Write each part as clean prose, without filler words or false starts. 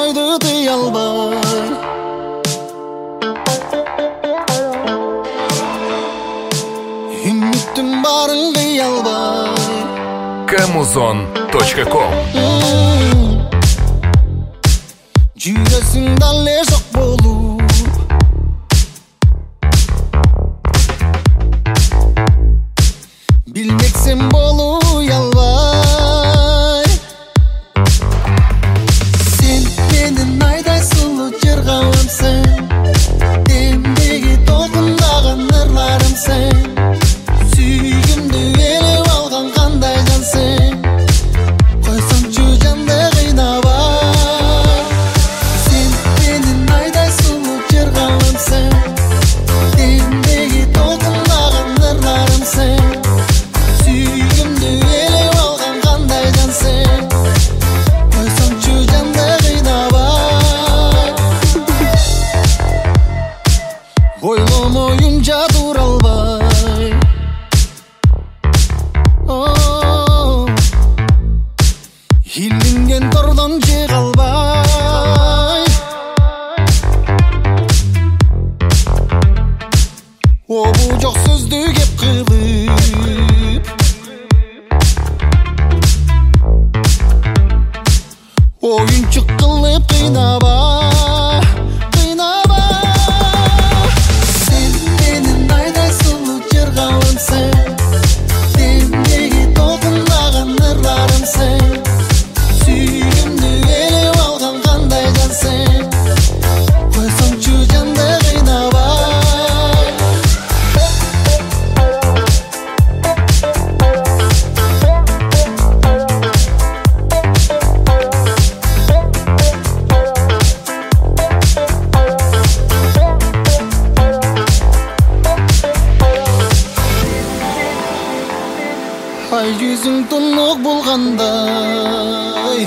ойды тыя албай. Үмүттүн барын кыя албай. Kamuzon.com Жүрөсүң дале жок болуп, билмексен болуй албай. Сен менин айдай сулуу жыргаламсың, демдеги толкундаган ырларымсың. Сүйгүмдү элеп алган кандай жансың, койсоңчу жанды кыйнабай. Сен менин айдай сулуу жыргаламсың, демдеги толкундаган ырларымсың. Сүйгүмдү элеп алган кандай жансың, койсоңчу жанды кыйнабай. Ойломоюнча тура албай. Илинген тордон чыга албай. Обу жок сөздү кеп кылып, оюнчук кылып кыйнабай, кыйнабай. Сен менин айдай сулуу жыргаламсың, демдеги толкундаган ырларымсың. Сүйгүмдү элеп алган кандай жансың, койсоңчу жанды кыйнабай. Ай жүзүң тунук болгандай,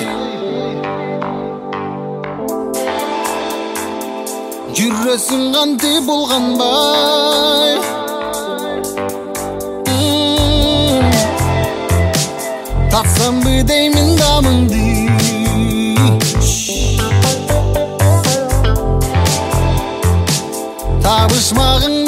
жүрөсүң кантип булганбай. Тапсамбы деймин дамыңды, табышмагың